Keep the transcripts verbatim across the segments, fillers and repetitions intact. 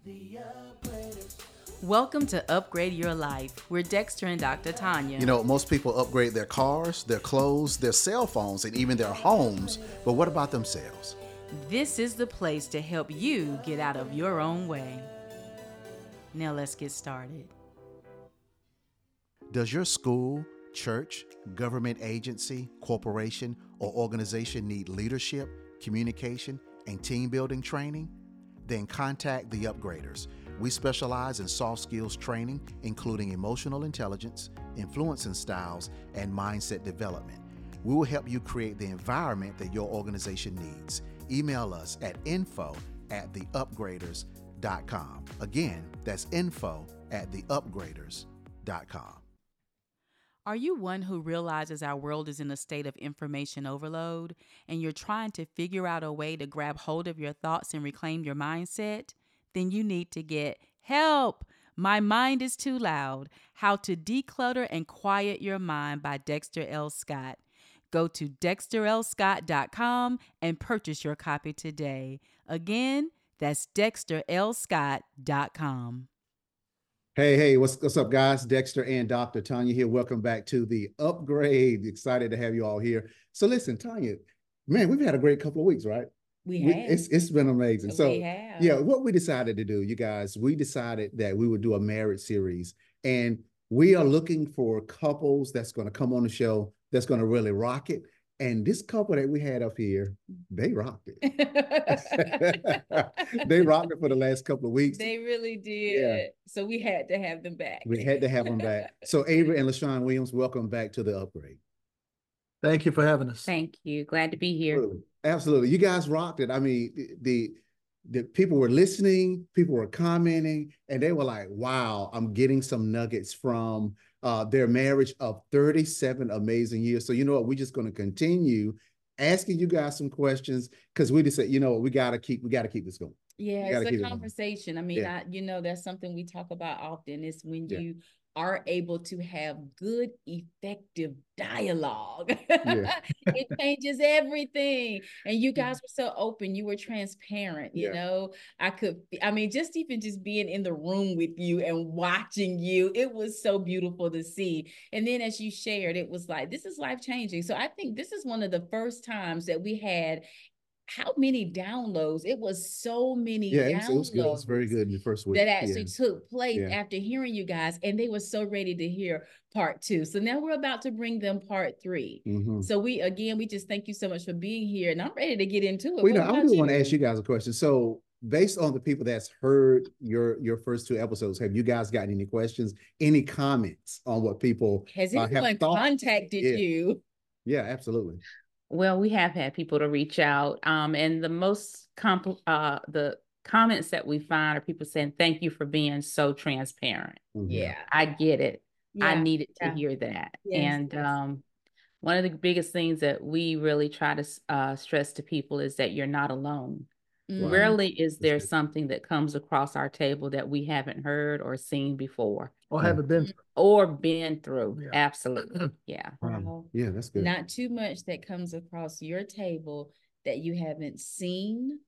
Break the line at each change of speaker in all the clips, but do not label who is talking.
Welcome to Upgrade Your Life. We're Dexter and Doctor Tanya.
You know, most people upgrade their cars, their clothes, their cell phones, and even their homes. But what about themselves?
This is the place to help you get out of your own way. Now let's get started.
Does your school, church, government agency, corporation, or organization need leadership, communication, and team building training? Then contact the Upgraders. We specialize in soft skills training, including emotional intelligence, influencing styles, and mindset development. We will help you create the environment that your organization needs. Email us at info at the upgraders dot com. Again, that's info at the upgraders dot com.
Are you one who realizes our world is in a state of information overload and you're trying to figure out a way to grab hold of your thoughts and reclaim your mindset? Then you need to get help. My Mind is Too Loud, How to Declutter and Quiet Your Mind by Dexter L. Scott. Go to dexter l scott dot com and purchase your copy today. Again, that's dexter l scott dot com.
Hey, hey, what's, what's up, guys? Dexter and Doctor Tanya here. Welcome back to the Upgrade. Excited to have you all here. So listen, Tanya, man, we've had a great couple of weeks, right?
We
We,
have.
it's it's been amazing. So
We have.
yeah, what we decided to do, you guys, we decided that we would do a marriage series, and we are looking for couples that's going to come on the show that's going to really rock it. And this couple that we had up here, they rocked it. They rocked it for the last couple of weeks.
They really did.
Yeah.
So we had to have them back.
We had to have them back. So Avery and LaShawn Williams, welcome back to the Upgrade.
Thank you for having us.
Thank you. Glad to be here.
Absolutely. Absolutely. You guys rocked it. I mean, the, the the people were listening, people were commenting, and they were like, wow, I'm getting some nuggets from uh, their marriage of thirty-seven amazing years. So you know what? We're just going to continue asking you guys some questions because we just said, you know what, we gotta keep we gotta keep this going.
Yeah,
You gotta
it's
keep
a
it going.
conversation. I mean,
Yeah.
I, you know, that's something we talk about often is when
Yeah.
you are able to have good, effective dialogue.
Yeah.
It changes everything. And you guys were so open. You were transparent, you
Yeah.
know. I could, I mean, just even just being in the room with you and watching you, it was so beautiful to see. And then as you shared, it was like, this is life changing. So I think this is one of the first times that we had how many downloads? It was so many
Yeah, it was,
downloads
it was good. It was very good in the first week.
that actually
Yeah.
took place
Yeah.
after hearing you guys, and they were so ready to hear part two. So now we're about to bring them part three.
Mhm.
So we, again, we just thank you so much for being here, and I'm ready to get into it.
Well, you know,
What
I
about
do want to ask you guys a question. So based on the people that's heard your your first two episodes, have you guys gotten any questions, any comments on what people
Has
uh, have
anyone
thought?
contacted
Yeah.
you?
Yeah, absolutely.
Well, we have had people to reach out, um, and the most compl- uh, the comments that we find are people saying, "Thank you for being so transparent."
Mhm.
Yeah.
I get it. I
Yeah.
needed to
Yeah.
hear that.
Yes,
And
yes.
um, one of the biggest things that we really try to uh, stress to people is that you're not alone.
Mm.
Rarely is
That's
there
good.
something that comes across our table that we haven't heard or seen before
Or haven't been through.
or been through.
Yeah.
Absolutely. Yeah.
Wow.
Wow.
Yeah, that's good.
Not too much that comes across your table that you haven't seen,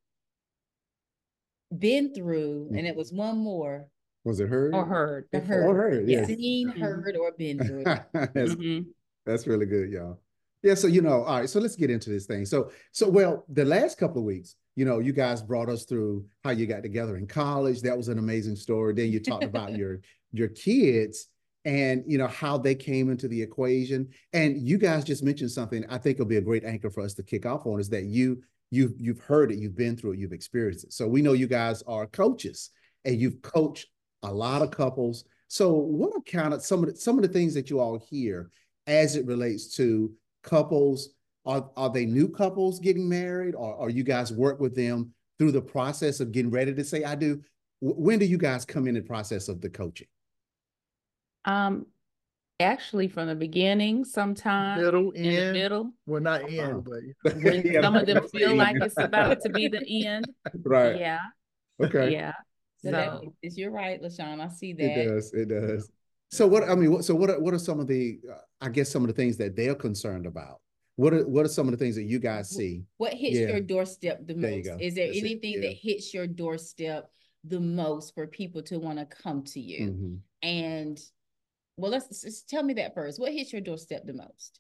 been through, and it was one more.
Was it heard?
Or heard.
The
before.
heard.
Or heard,
Yes.
yes.
Seen,
Mhm.
heard, or been through.
that's,
Mhm.
that's really good, y'all. Yeah, so you know, all right, so let's get into this thing. So, so well, the last couple of weeks, you know, you guys brought us through how you got together in college. That was an amazing story. Then you talked about your your kids and you know how they came into the equation. And you guys just mentioned something I think will be a great anchor for us to kick off on is that you you've you've heard it, you've been through it, you've experienced it. So we know you guys are coaches and you've coached a lot of couples. So what are kind of some of the, some of the things that you all hear as it relates to couples? Are, are they new couples getting married, or, or you guys work with them through the process of getting ready to say I do? W- when do you guys come in the process of the coaching?
Um, actually, from the beginning, sometime
Middle,
in the
end.
middle,
Well, not
Wow.
end, but
when
Yeah,
some of them
that's the
feel like
end.
it's about to be the end.
Right.
Yeah.
Okay.
Yeah.
So that
So
is, you're right, LaShawn. I see that.
It does. It does. So what, I mean, what, so what are, what are some of the, uh, I guess some of the things that they're concerned about? What are, what are some of the things that you guys see?
What hits
Yeah.
your doorstep the
There you
most?
go.
Is there
That's it.
anything
Yeah.
that hits your doorstep the most for people to want to come to you?
Mm-hmm.
And well, let's just tell me that first. What hits your doorstep the most?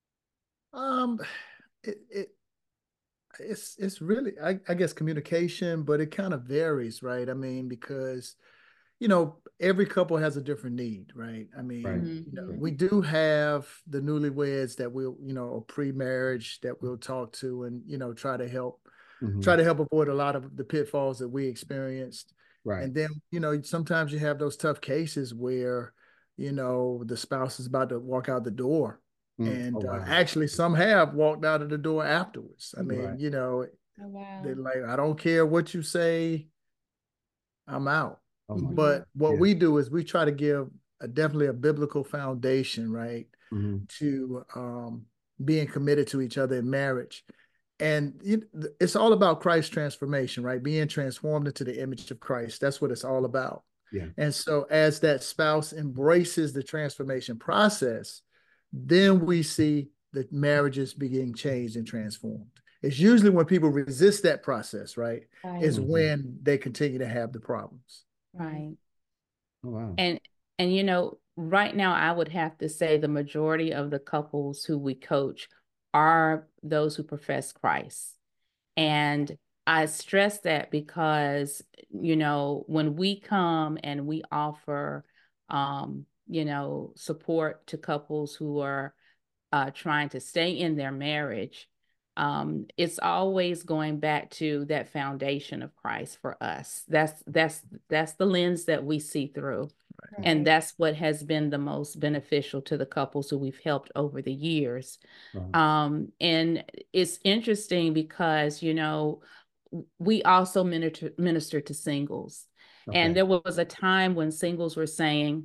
Um, it, it it's it's really I, I guess communication, but it kind of varies, right? I mean, because you know, every couple has a different need, right? I mean,
Right.
you know,
Mhm.
we do have the newlyweds that we'll, you know, or pre-marriage that we'll talk to and, you know, try to help,
Mm-hmm.
try to help avoid a lot of the pitfalls that we experienced.
Right.
And then, you know, sometimes you have those tough cases where, you know, the spouse is about to walk out the door.
Mm.
And
Oh,
uh,
wow.
actually some have walked out of the door afterwards. I mean,
Right.
you know,
Oh, wow.
they're like, I don't care what you say, I'm out.
Oh, my
But
God.
what
Yeah.
we do is we try to give a, definitely a biblical foundation, right,
Mm-hmm.
to um, being committed to each other in marriage. And it, it's all about Christ's transformation, right? Being transformed into the image of Christ. That's what it's all about.
Yeah.
And so as that spouse embraces the transformation process, then we see the marriages being changed and transformed. It's usually when people resist that process, right,
Right.
is
Mhm.
when they continue to have the problems.
Right.
Oh, wow.
And and you know, right now I would have to say the majority of the couples who we coach are those who profess Christ. And I stress that because, you know, when we come and we offer, um, you know, support to couples who are uh, trying to stay in their marriage, um, it's always going back to that foundation of Christ for us. That's that's that's the lens that we see through.
Right.
And that's what has been the most beneficial to the couples who we've helped over the years.
Wow.
Um, and it's interesting because, you know, we also minister, minister to singles.
Okay.
And there was a time when singles were saying,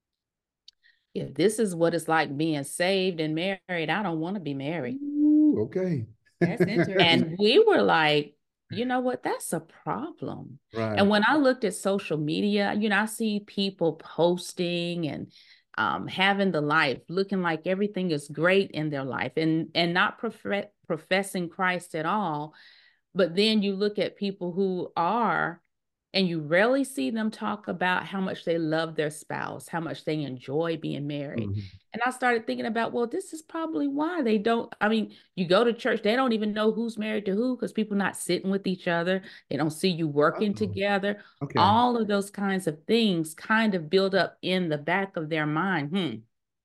if this is what it's like being saved and married, I don't want to be married.
Ooh, okay.
That's interesting.
And we were like, you know what? That's a problem.
Right.
And when I looked at social media, you know, I see people posting and um, having the life, looking like everything is great in their life and, and not prof- professing Christ at all. But then you look at people who are, and you rarely see them talk about how much they love their spouse, how much they enjoy being married.
Mm-hmm.
And I started thinking about, well, this is probably why they don't. I mean, you go to church, they don't even know who's married to who because people not sitting with each other. They don't see you working
Uh-oh.
together.
Okay.
All of those kinds of things kind of build up in the back of their mind. Hmm.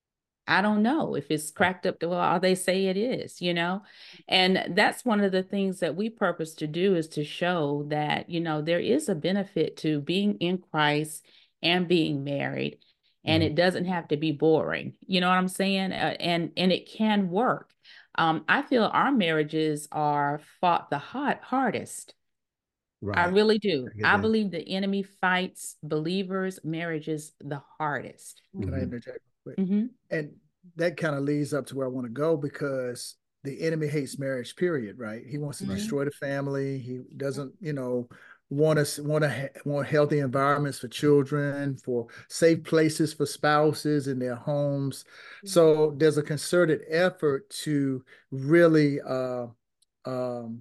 I don't know if it's cracked up to well, they say it is, you know? And that's one of the things that we purpose to do is to show that, you know, there is a benefit to being in Christ and being married. And
Mhm.
it doesn't have to be boring. You know what I'm saying? Uh, and and it can work. Um, I feel our marriages are fought the hard, hardest. I
Right.
really do.
I get
I
that.
believe the enemy fights believers' marriages the hardest.
Can I
Mhm.
interject real quick?
Mhm.
And that kind of leads up to where I want to go because the enemy hates marriage, period, right? He wants to
Mhm.
destroy the family. He doesn't, you know, want us want to want healthy environments for children, for safe places for spouses in their homes. So there's a concerted effort to really uh, um,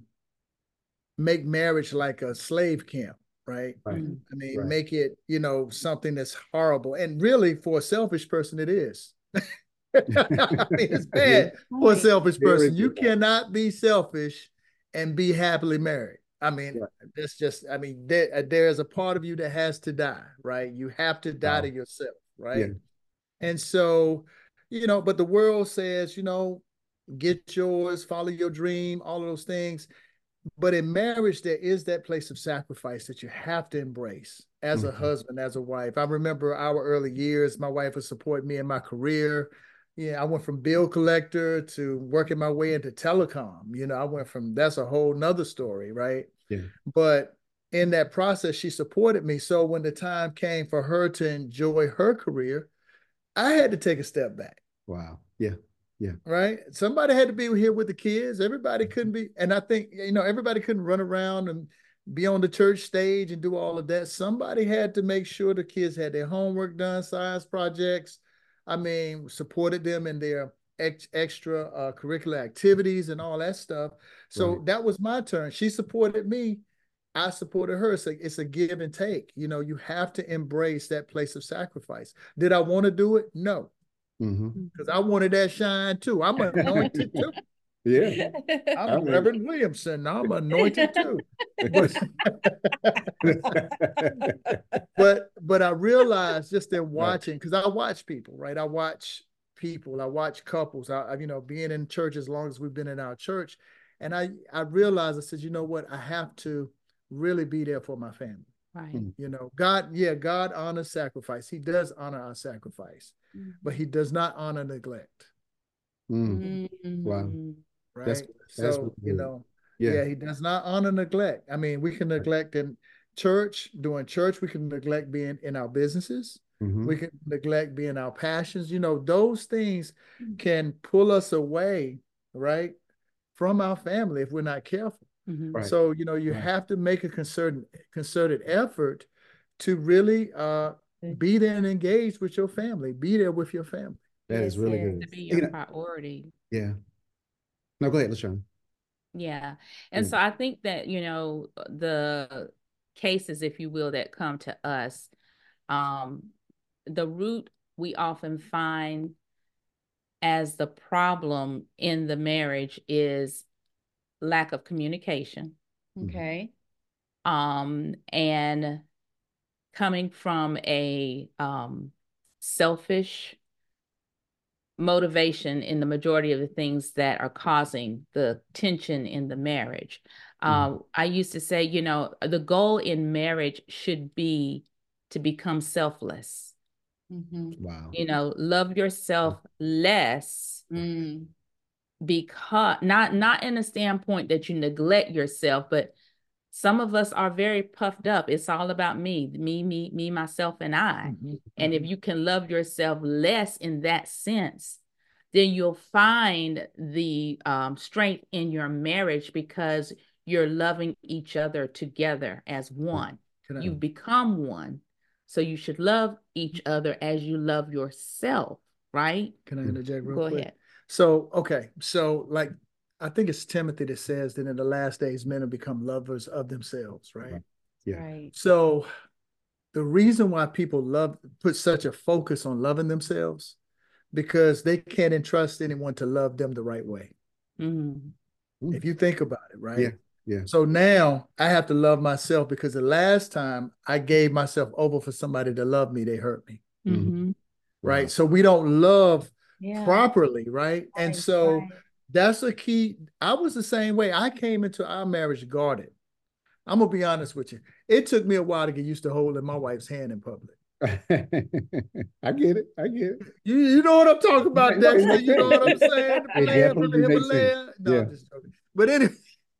make marriage like a slave camp, right?
Right.
Mhm.
I mean,
Right.
make it, you know, something that's horrible. And really, for a selfish person, it is. I mean, it's bad for a
Right.
selfish
Very
person. You
good.
cannot be selfish and be happily married. I mean,
Right.
that's just, I mean, there, uh, there is a part of you that has to die, right? You have to die
Wow.
to yourself,
Yeah.
right? And so, you know, but the world says, you know, get yours, follow your dream, all of those things. But in marriage, there is that place of sacrifice that you have to embrace as a
Mhm.
husband, as a wife. I remember our early years, my wife would support me in my career. Yeah, I went from bill collector to working my way into telecom. You know, I went from that's a whole nother story, right?
Yeah.
But in that process, she supported me. So when the time came for her to enjoy her career, I had to take a step back.
Wow. Yeah. Yeah.
Right? Somebody had to be here with the kids. Everybody couldn't be, and I think, you know, everybody couldn't run around and be on the church stage and do all of that. Somebody had to make sure the kids had their homework done, science projects. I mean, supported them in their ex extra uh, curricular activities and all that stuff. So
Right.
that was my turn. She supported me. I supported her. It's a, it's a give and take. You know, you have to embrace that place of sacrifice. Did I want to do it? No. Because I wanted that shine too. I'm anointed too.
Yeah.
I'm
I mean-
Reverend Williamson. I'm anointed too. But, but but I realized just in watching, because I watch people, right? I watch people, I watch couples. I, I you know, being in church as long as we've been in our church, and I I realized, I said, you know what, I have to really be there for my family.
Right.
Mm.
You know, God, yeah, God honors sacrifice. He does honor our sacrifice, but he does not honor neglect.
Mm. Wow.
Mm.
Right.
That's- that's
so,
really
you
good.
know,
Yeah.
yeah, he does not honor neglect. I mean, we can neglect in church, doing church, we can neglect being in our businesses.
Mhm.
We can neglect being our passions. You know, those things can pull us away, right, from our family if we're not careful.
Mhm.
Right.
So, you know, you
Right.
have to make a concerted, concerted effort to really uh, be there and engage with your family. Be there with your family.
That is
Yes,
really
yes.
good.
To be
You
your
know-
priority.
yeah. No, go ahead, LaShawn.
Yeah. And
Yeah.
so I think that, you know, the cases, if you will, that come to us, um, the root we often find as the problem in the marriage is lack of communication.
Okay.
Um, and coming from a um, selfish motivation in the majority of the things that are causing the tension in the marriage. Uh, I used to say, you know, the goal in marriage should be to become selfless.
Mm-hmm.
Wow.
You know, love yourself less
Mm.
because not not in a standpoint that you neglect yourself, but some of us are very puffed up. It's all about me, me, me, me, myself, and I.
Mhm.
And if you can love yourself less in that sense, then you'll find the um, strength in your marriage because you're loving each other together as one.
Can I-
You've become one. So you should love each other as you love yourself, right?
Can I interject real
Go
quick?
ahead.
So, okay. So, like, I think it's Timothy that says that in the last days, men will become lovers of themselves, right?
Right. Yeah.
Right.
So, the reason why people love, put such a focus on loving themselves, because they can't entrust anyone to love them the right way.
Mhm.
If you think about it, right?
Yeah. Yeah.
So now I have to love myself because the last time I gave myself over for somebody to love me, they hurt me.
Mhm.
Right.
Wow.
So we don't love
Yeah.
properly. Right. And
Right,
so
right.
that's a key. I was the same way. I came into our marriage guarded. I'm going to be honest with you. It took me a while to get used to holding my wife's hand in public.
I get it. I get it.
You, you know what I'm talking about,
It makes
Dexter. You know what I'm
sense.
saying? The
It
player from the
definitely makes sense.
Himalaya. No,
Yeah.
I'm just joking. But anyway,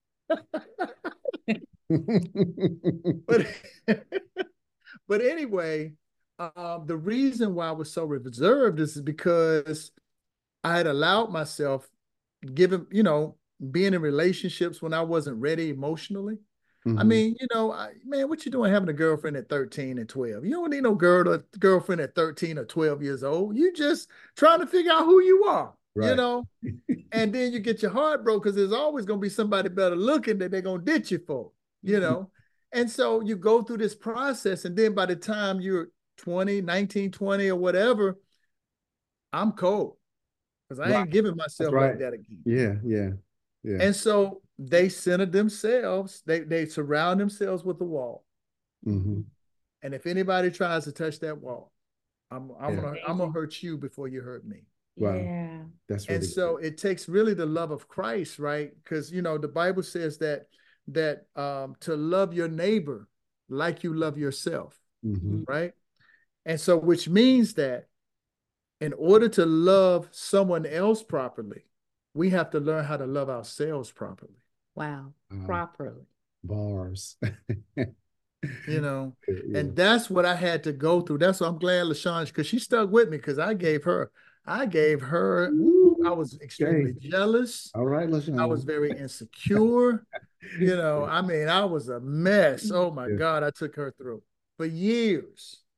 but, but anyway, um, the reason why I was so reserved is because I had allowed myself, given, you know, being in relationships when I wasn't ready emotionally. I
Mhm.
mean, you know, I, man, what you doing having a girlfriend at thirteen and twelve? You don't need no girl to, girlfriend at thirteen or twelve years old. You just trying to figure out who you are, you
Right.
know? And then you get your heart broke because there's always going to be somebody better looking that they're going to ditch you for, you know? And so you go through this process, and then by the time you're twenty, nineteen, twenty, or whatever, I'm cold because I
Right.
ain't giving
That's
myself
right.
like that again.
Yeah. Yeah. Yeah.
And so they center themselves, they, they surround themselves with a wall.
Mhm.
And if anybody tries to touch that wall, I'm, I'm
Yeah.
gonna I'm gonna hurt you before you hurt me.
Wow.
Yeah.
That's really
And so it takes really the love of Christ, right? Because you know the Bible says that that um, to love your neighbor like you love yourself,
Mhm.
right? And so which means that in order to love someone else properly, we have to learn how to love ourselves properly.
Wow.
Wow.
Properly.
Bars.
You know,
Yeah.
and that's what I had to go through. That's why I'm glad LaShawn, because she stuck with me, because I gave her, I gave her, woo, I was extremely
Okay.
jealous.
All right, LaShawn.
I was very insecure. You know, I mean, I was a mess. Oh my
Yeah.
God, I took her through for years.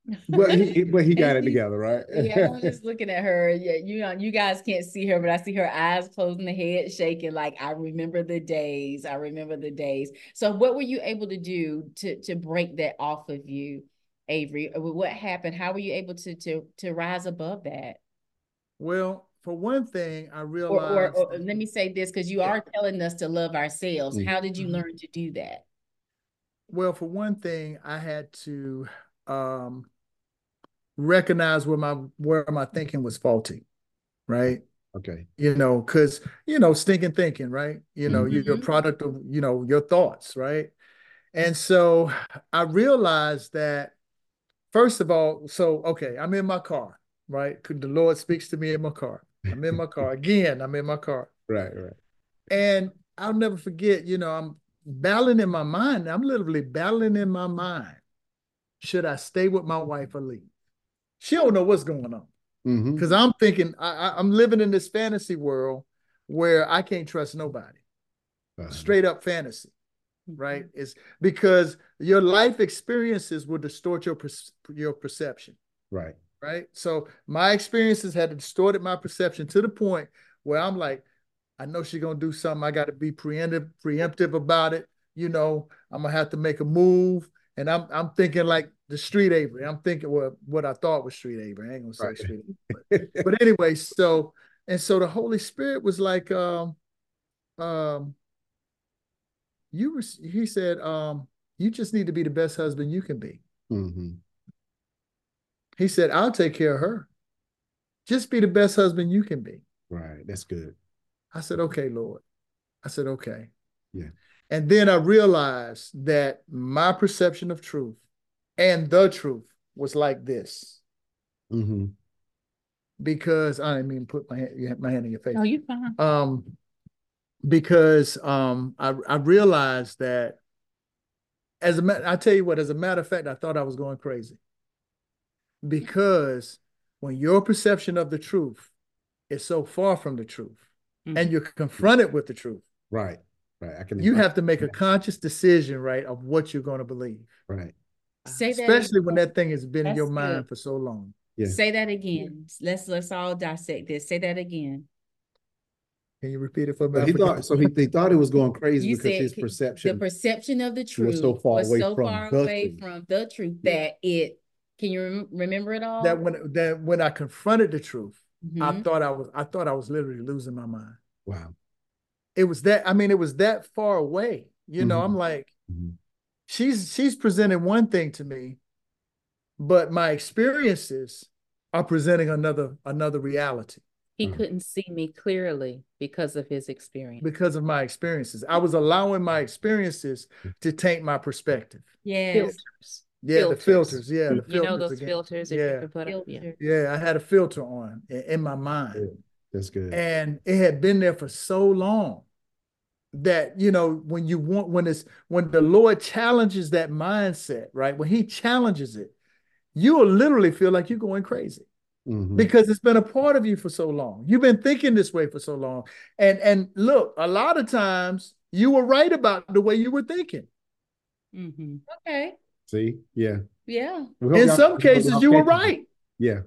But he, but he got
And
it
she-
together, right?
Yeah, I'm just looking at her. Yeah, you know, you guys can't see her, but I see her eyes closing, the head shaking. Like, I remember the days. I remember the days. So, what were you able to do to to break that off of you, Avery? What happened? How were you able to to to rise above that?
Well, for one thing, I
Or,
realized.
or, or let me say this, because you
Yeah.
are telling us to love ourselves.
Mhm.
How did you
Mhm.
learn to do that?
Well, for one thing, I had to um, recognize where my where my thinking was faulty, right?
Okay.
You know, because you know, stinking thinking, right? You know, you're a
Mhm.
product of you know your thoughts, right? And so I realized that first of all, so okay, I'm in my car, right? The Lord speaks to me in my car. I'm in my car again. I'm in my car,
Right, right.
and I'll never forget. You know, I'm battling in my mind. I'm literally battling in my mind. Should I stay with my wife or leave? She don't know what's going on
Mm-hmm.
because I'm thinking I, I, I'm living in this fantasy world where I can't trust nobody.
Uh,
Straight up fantasy, right? It's because your life experiences will distort your your perception,
right.
right? So my experiences had distorted my perception to the point where I'm like, I know she's gonna do something. I got to be preemptive, preemptive about it. You know, I'm gonna have to make a move. And I'm I'm thinking like the street Avery. I'm thinking what what I thought was street Avery. I ain't gonna say
Right.
street Avery. But, but anyway, so and so the Holy Spirit was like, um, um, you were. He said, um, you just need to be the best husband you can be.
Mm-hmm.
He said, I'll take care of her. Just be the best husband you can be.
Right. That's good.
I said, okay, Lord. I said, okay.
Yeah.
And then I realized that my perception of truth and the truth was like this.
Mm-hmm.
Because I didn't mean put my hand, my hand in your face.
Oh, you're fine.
Um, because um, I, I realized that as a matter, I tell you what, as a matter of fact, I thought I was going crazy. Because when your perception of the truth is so far from the truth, mm-hmm. and you're confronted with the truth,
right, right, I can.
You have to make a conscious decision, right, of what you're going to believe,
right.
Say that
especially
again.
when that thing has been
That's
in your mind
good.
for so long.
Yeah.
Say that again. Yeah. Let's let's all dissect this. Say that again.
Can you repeat it for me?
But he thought so. He, he thought it was going crazy
You
because
said
his perception,
the perception of the truth
was so far
was
away
so
from
far
the
away
truth.
from the truth that it. Can you rem- remember it all?
That when that when I confronted the truth,
mm-hmm.
I thought I was I thought I was literally losing my mind.
Wow.
It was that. I mean, it was that far away. You know,
mm-hmm.
I'm like,
mm-hmm.
she's she's presenting one thing to me, but my experiences are presenting another another reality.
He mm-hmm. couldn't see me clearly because of his experience.
Because of my experiences. I was allowing my experiences to taint my perspective.
Yes.
Filters.
Yeah, filters. the filters. Yeah, the filters.
You know those
again.
filters?
Yeah.
If you can put
Filter.
up, yeah.
yeah, I had a filter on in, in my mind.
Good. That's good.
And it had been there for so long that, you know, when you want, when it's, when the Lord challenges that mindset, right? When he challenges it, you will literally feel like you're going crazy. Mm-hmm. Because it's been a part of you for so long. You've been thinking this way for so long. And and look, a lot of times you were right about the way you were thinking.
Mm-hmm. Okay.
See? Yeah.
Yeah.
In some cases, you were right.
Yeah.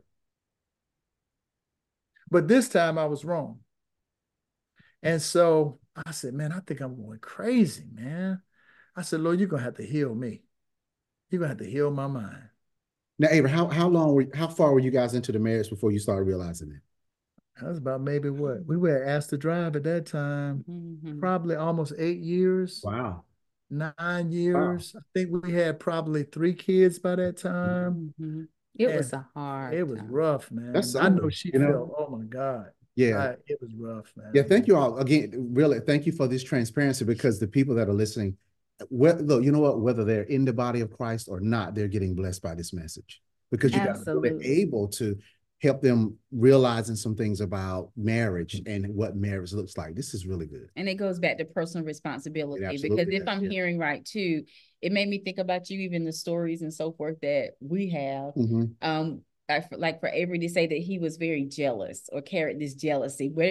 But this time I was wrong. And so I said, man, I think I'm going crazy, man. I said, Lord, you're going to have to heal me. You're going to have to heal my mind.
Now, Avery, how, how long were, how far were you guys into the marriage before you started realizing it?
That was about maybe what? We were asked to drive at that time, mm-hmm. probably almost eight years.
Wow.
Nine years. Wow. I think we had probably three kids by that time.
Mm-hmm. It and was a hard
It was
time.
rough, man.
That's
I know she
you know?
felt, oh my God.
Yeah.
I, it was rough, man.
Yeah, thank you all. Again, really, thank you for this transparency, because the people that are listening, look, you know what, whether they're in the body of Christ or not, they're getting blessed by this message. Because you guys are really able to help them realizing some things about marriage and what marriage looks like. This is really good.
And it goes back to personal responsibility, because if I'm yeah. hearing right too, it made me think about you, even the stories and so forth that we have. Mm-hmm. Um, like for Avery to say that he was very jealous or carried this jealousy. Where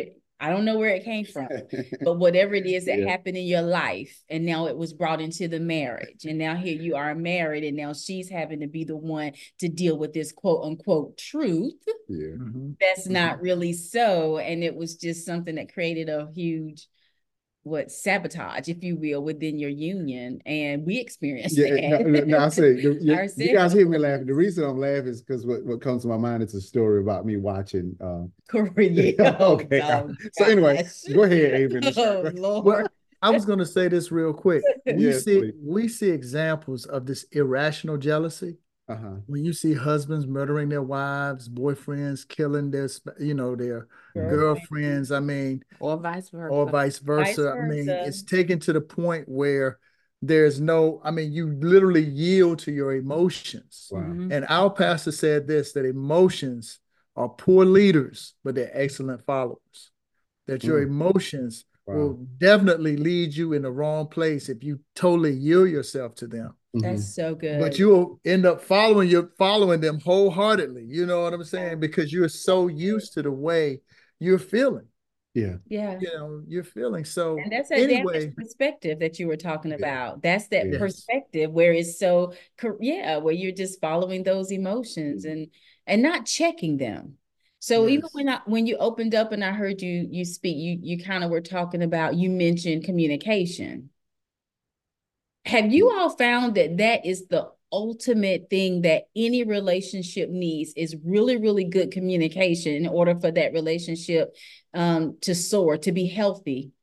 I don't know where it came from, but whatever it is that
Yeah.
happened in your life, and now it was brought into the marriage, and now here you are married, and now she's having to be the one to deal with this quote unquote truth
Yeah.
Mhm.
that's not really so. And it was just something that created a huge, what, sabotage, if you will, within your union. And we experienced
Yeah,
that.
no, no, no, I say, you, you guys
Ourselves.
hear me laughing. The reason I'm laughing is because what, what comes to my mind is a story about me watching. Uh,
Korea. Oh,
okay.
oh,
So anyway,
gosh.
go ahead, Avery.
Oh, Lord.
Well, I was going to say this real quick. We
Yes,
see
please.
we see examples of this irrational jealousy.
Uh-huh.
When you see husbands murdering their wives, boyfriends killing their, sp- you know, their
Girlfriend.
girlfriends. I mean,
Or vice versa.
or vice versa.
Vice
I mean,
versa.
it's taken to the point where there's no, I mean, you literally yield to your emotions.
Wow.
Mhm.
And our pastor said this, that emotions are poor leaders, but they're excellent followers. That your
Mm.
emotions
Wow.
will definitely lead you in the wrong place if you totally yield yourself to them.
Mhm.
That's so good.
But you'll end up following you following them wholeheartedly. You know what I'm saying? Because you're so used to the way you're feeling.
Yeah.
Yeah.
You know, you're feeling. So
And that's that
anyway,
damaged perspective that you were talking
Yeah.
about. That's that
Yes.
perspective where it's so, cor- yeah, where you're just following those emotions and and not checking them. So even
Yes.
when I when you opened up and I heard you you speak, you you kind of were talking about, you mentioned communication. Have you all found that that is the ultimate thing that any relationship needs, is really, really good communication in order for that relationship um, to soar, to be healthy?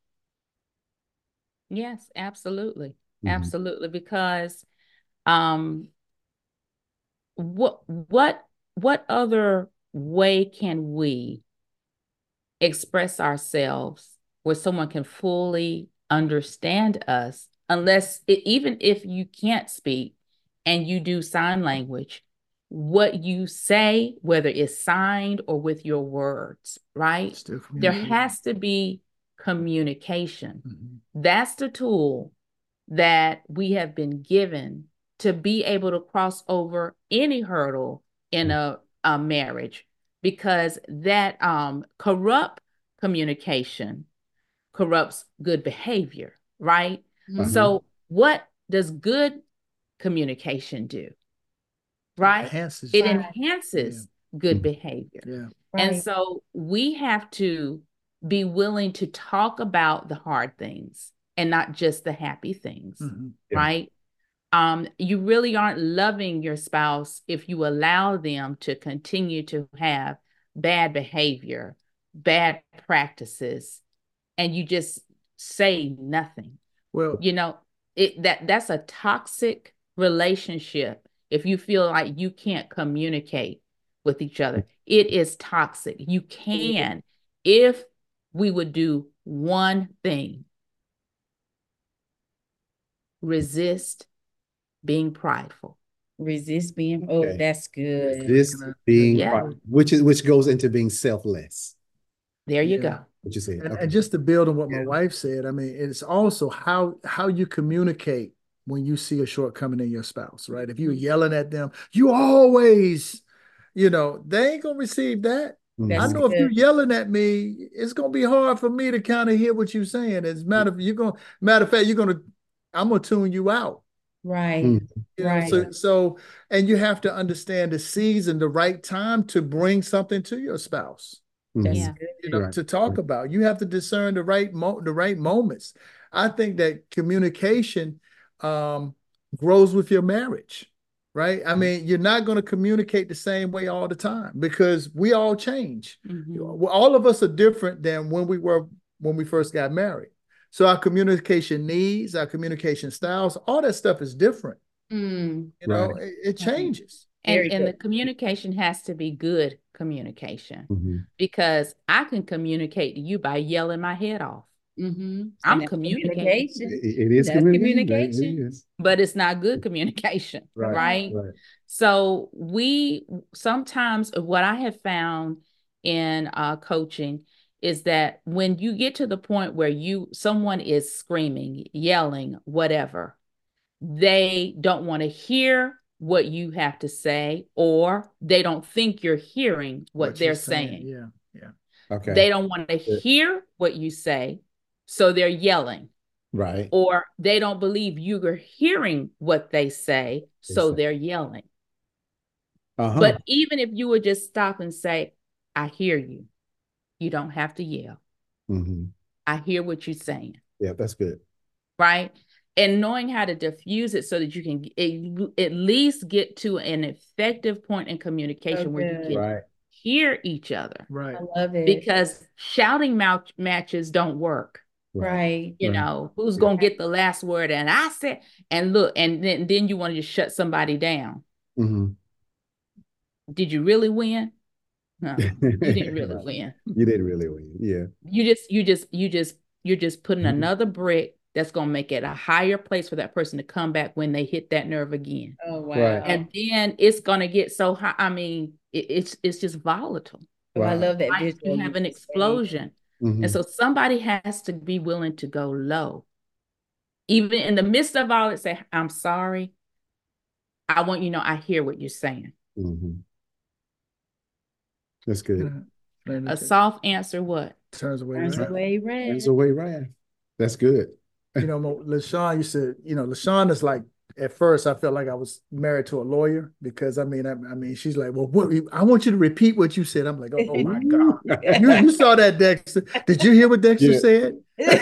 Yes, absolutely.
Mhm.
Absolutely. Because um what what what other way can we express ourselves where someone can fully understand us, unless it, even if you can't speak and you do sign language, what you say, whether it's signed or with your words, right?
still
There
communicating.
has to be communication.
Mhm.
That's the tool that we have been given to be able to cross over any hurdle in a, a marriage, because that um, corrupt communication corrupts good behavior, right?
Mhm.
So what does good communication do? Right?
Enhances.
It
Right.
enhances good
Mhm.
behavior.
Yeah.
And
Right.
so we have to be willing to talk about the hard things and not just the happy things,
Mhm.
Yeah.
right? Um, you really aren't loving your spouse if you allow them to continue to have bad behavior, bad practices, and you just say nothing.
Well,
You know, it that that's a toxic relationship. If you feel like you can't communicate with each other, it is toxic. You can, if we would do one thing: resist being prideful.
Resist being, oh,
Okay.
that's good.
This being,
Yeah.
pri- which is which goes into being selfless.
There you
Yeah.
go.
What you said.
And,
Okay.
and just to build on what my
Yeah.
wife said, I mean, it's also how how you communicate when you see a shortcoming in your spouse, right? If you're yelling at them, you always, you know, they ain't gonna receive that.
Mhm.
I
That's
know if you're
good.
yelling at me, it's gonna be hard for me to kind of hear what you're saying. As matter of you're gonna matter of fact, you're gonna I'm gonna tune you out.
Right.
Mm.
You know,
Right.
so so and you have to understand the season, the right time to bring something to your spouse.
That's
Yeah.
good.
You know,
Right.
to talk about. You have to discern the right mo the right moments. I think that communication um, grows with your marriage, right? I mean, you're not going to communicate the same way all the time because we all change.
Mhm.
Well, all of us are different than when we were when we first got married. So our communication needs, our communication styles, all that stuff is different.
Mm.
You know,
Right.
it, it changes.
And,
Very
and the
good.
communication has to be good communication,
Mhm.
because I can communicate to you by yelling my head off.
Mm-hmm.
I'm
And that's
communicating.
communication.
It, it is
That's
communication.
communication.
It is.
But it's not good communication,
Right.
right?
Right.
So we sometimes, what I have found in uh, coaching is that when you get to the point where you someone is screaming, yelling, whatever, they don't want to hear what you have to say, or they don't think you're hearing what,
What
they're
you're saying.
saying.
Yeah. Yeah.
Okay.
They don't want to hear what you say, so they're yelling.
Right.
Or they don't believe you're hearing what they say, so
Exactly.
they're yelling.
Uh-huh.
But even if you would just stop and say, I hear you, you don't have to yell.
Mm-hmm.
I hear what you're saying.
Yeah, that's good.
Right? And knowing how to diffuse it so that you can at, at least get to an effective point in communication
So
where you can
Right.
hear each other.
Right.
I love it.
Because shouting mouth matches don't work.
Right.
You
Right.
know, who's
Yeah.
going to get the last word? And I said, and look, and then, then you want to just shut somebody down.
Mm-hmm.
Did you really win? No, you didn't really
Right.
win.
You didn't really win. Yeah.
You just, you just, you just, you're just putting
Mhm.
another brick that's going to make it a higher place for that person to come back when they hit that nerve again.
Oh, wow.
Right.
And then it's going to get so high. I mean, it, it's, it's just volatile.
Oh, I
Wow.
love that
Right?
visual.
You have an
just gave.
explosion.
Mhm.
And so somebody has to be willing to go low. Even in the midst of all it, say, I'm sorry. I want you to know I hear what you're saying.
Mhm. That's good.
A soft answer, what?
Turns away
Turns
wrath.
away red.
Turns away wrath. That's good.
You know, Mo- LaShawn used to, you know, LaShawn is like, at first I felt like I was married to a lawyer because I mean, I, I mean, she's like, well, what, I want you to repeat what you said. I'm like, oh, oh my God. You, you saw that, Dexter. Did you hear what Dexter
Yeah.
said?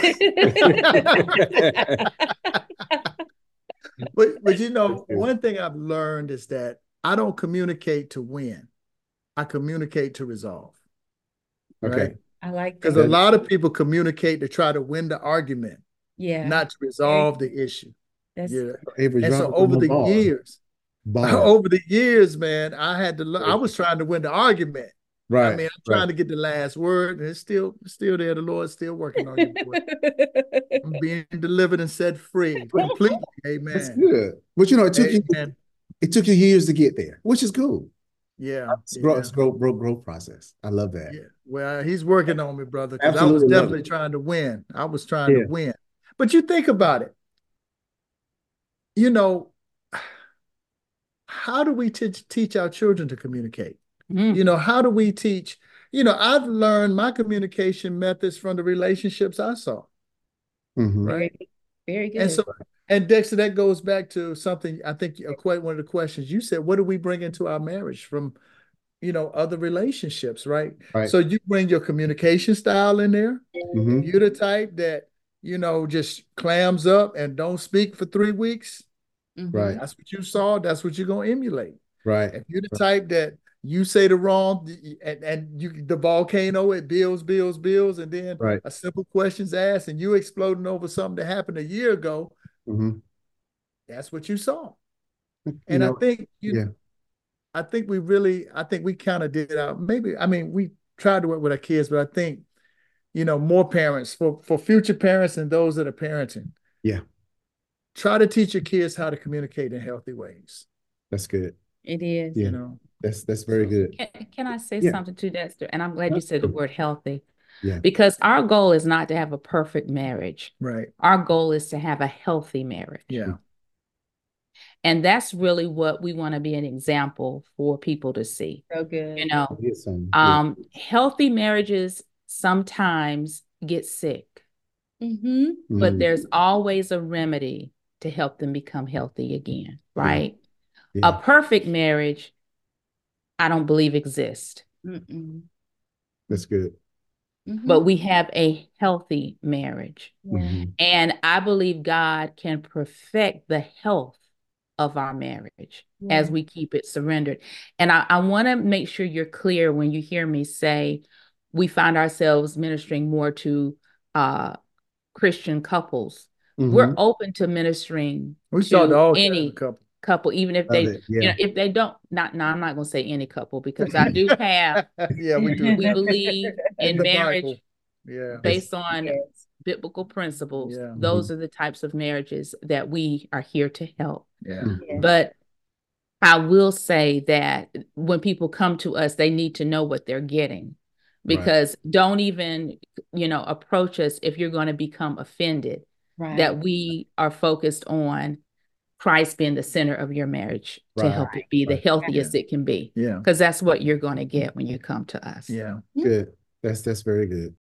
But, but you know, one thing I've learned is that I don't communicate to win. I communicate to resolve.
Okay.
Right?
I like
Because
that.
a lot of people communicate to try to win the argument,
Yeah.
not to resolve the issue.
That's
Yeah.
Avery
And so
Johnson
over
on
the
ball.
years,
Ball.
over the years, man, I had to learn. I was trying to win the argument.
Right.
I mean, I'm trying
right.
to get the last word, and it's still, still there. The Lord's still working on you. Boy. I'm being delivered and set free completely. Amen.
That's good. But you know, it took you
Amen.
it took you years to get there, which is cool.
Yeah.
It's growth,
yeah.
it's growth, growth, growth process. I love that.
Yeah. Well, he's working on me, brother, because I was
Absolutely love
definitely
it.
trying to win. I was trying
Yeah.
to win. But you think about it. You know, how do we teach teach our children to communicate?
Mm.
You know, how do we teach? You know, I've learned my communication methods from the relationships I saw.
Mhm.
Right.
Very, very good.
And so, and Dexter, that goes back to something I think uh, quite one of the questions you said. What do we bring into our marriage from, you know, other relationships, right?
Right.
So you bring your communication style in there.
Mhm.
If you're the type that, you know, just clams up and don't speak for three weeks,
Mhm.
Right.
that's what you saw. That's what you're gonna emulate.
Right.
If you're the type that you say the wrong and, and you the volcano, it builds, builds, builds, and then
Right.
a simple question's asked and you exploding over something that happened a year ago,
Mhm.
that's what you saw.
You
And
know,
I think you
yeah.
I think we really, I think we kind of did out. Maybe, I mean, we tried to work with our kids, but I think, you know, more parents for, for future parents and those that are parenting.
Yeah.
Try to teach your kids how to communicate in healthy ways.
That's good.
It is.
Yeah.
You know,
That's that's very good.
Can, can I say
Yeah.
something to Dexter? And I'm glad you said the word healthy.
Yeah.
Because our goal is not to have a perfect marriage.
right.
Our goal is to have a healthy marriage.
Yeah.
And that's really what we want to be an example for people to see.
So good.
You know,
Get some. Yeah.
um, healthy marriages sometimes get sick,
Mm-hmm.
but
Mhm.
there's always a remedy to help them become healthy again, right?
Yeah.
A perfect marriage, I don't believe exists,
Mm-mm.
That's good.
Mhm.
but we have a healthy marriage.
Yeah.
Mhm.
And I believe God can perfect the health of our marriage as
Yeah.
we keep it surrendered. And I, I want to make sure you're clear when you hear me say we find ourselves ministering more to uh, Christian couples. We're
Mhm.
open to ministering
We saw
to
the all
any
couple.
couple, even if
Love
they,
it.
you
Yeah.
know, if they don't, not, no, I'm not going to say any couple because I do have,
Yeah, we do.
we believe in
The
marriage
Bible. Yeah.
based on
Yes.
biblical principles.
Yeah.
Those are the types of marriages that we are here to help.
Yeah.
Mm.
Yeah.
But I will say that when people come to us, they need to know what they're getting, because don't even, you know, approach us if you're going to become offended,
Right.
that we are focused on Christ being the center of your marriage to
Right.
help it be the
Right.
healthiest it can be,
Yeah.
because that's what you're going to get when you come to us.
Yeah.
Good. That's that's very good.